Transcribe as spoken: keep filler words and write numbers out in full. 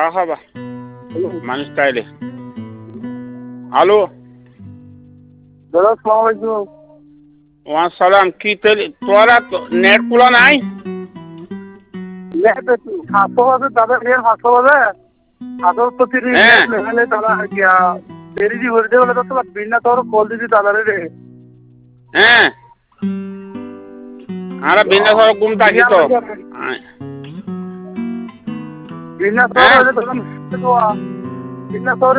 haba মানুষ তাইলে hello দাদা আসসালামু আলাইকুম ওয়া সালাম কি তেল তোরা নেট খোলা নাই নেট সাতশো আছে দাদা নেট সাতশো আছে সাতশো তো তিরিশ নেট লেখালে দাদা গিয়া দেরি দি হয়ে যাবে তো বিনা তোর কল দিদি দাদা রে হ্যাঁ আরে বিনা সর ঘুম থাকি তো বিনা তোর বিনা তোর